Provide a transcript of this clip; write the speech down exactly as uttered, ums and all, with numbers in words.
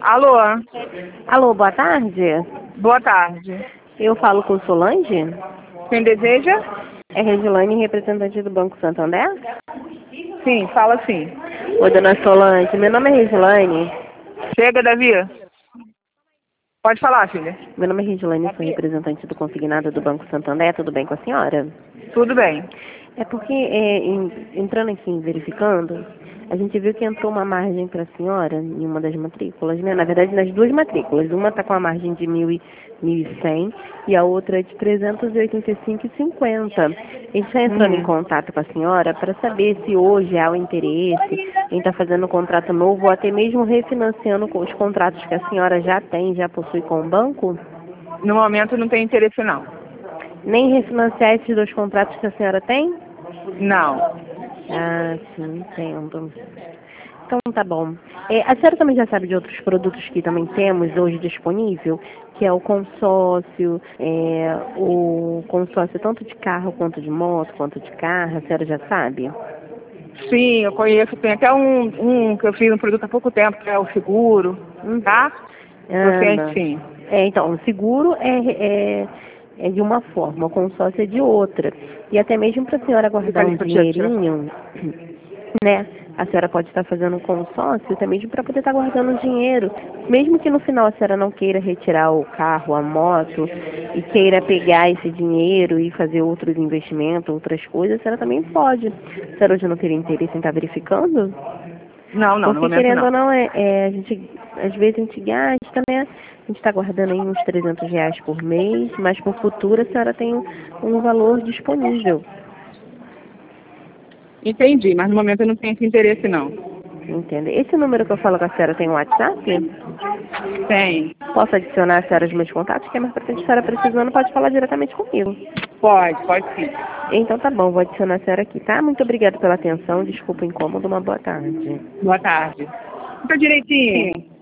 Alô? Alô, boa tarde. Boa tarde. Eu falo com Solange? Quem deseja? É Regilane, representante do Banco Santander? Sim, fala sim. Oi, dona Solange. Meu nome é Regilane. Chega, Davi. Pode falar, filha. Meu nome é Regilane, sou representante do consignado do Banco Santander. Tudo bem com a senhora? Tudo bem. É porque, é, em- entrando aqui, verificando, a gente viu que entrou uma margem para a senhora em uma das matrículas, né? Na verdade, nas duas matrículas. Uma está com a margem de mil e cem e a outra é de trezentos e oitenta e cinco e cinquenta. A gente está entrando em Uhum. contato com a senhora para saber se hoje há o interesse em estar fazendo um contrato novo ou até mesmo refinanciando com os contratos que a senhora já tem, já possui com o banco. No momento não tem interesse, não. Nem refinanciar esses dois contratos que a senhora tem? Não. Ah, sim, entendo. Então tá bom. É, a senhora também já sabe de outros produtos que também temos hoje disponível, que é o consórcio, é, o consórcio tanto de carro quanto de moto, quanto de carro, a senhora já sabe? Sim, eu conheço. Tem até um, um que eu fiz um produto há pouco tempo, que é o seguro, Hum. tá? Eu Ah, sei, não. sim. É, então, o seguro é, é, é de uma forma, o consórcio é de outra. E até mesmo para a senhora Fica guardar ali um pra tia, tia. dinheirinho, né? A senhora pode estar fazendo um consórcio até mesmo para poder estar guardando dinheiro. Mesmo que no final a senhora não queira retirar o carro, a moto, e queira pegar esse dinheiro e fazer outros investimentos, outras coisas, a senhora também pode. A senhora hoje não teria interesse em estar verificando? Não, não, no Porque momento querendo não. ou não, é, é, a gente, às vezes a gente gasta, né? A gente está guardando aí uns trezentos reais por mês, mas por futuro a senhora tem um, um valor disponível. Entendi, mas no momento eu não tenho esse interesse, não. Entende? Esse número que eu falo com a senhora tem um WhatsApp? Tem. Posso adicionar a senhora aos meus contatos? Que é mais pra frente, a senhora precisando, pode falar diretamente comigo. Pode, pode sim. Então tá bom, vou adicionar a senhora aqui, tá? Muito obrigada pela atenção, desculpa o incômodo, uma boa tarde. Boa tarde. Fica direitinho.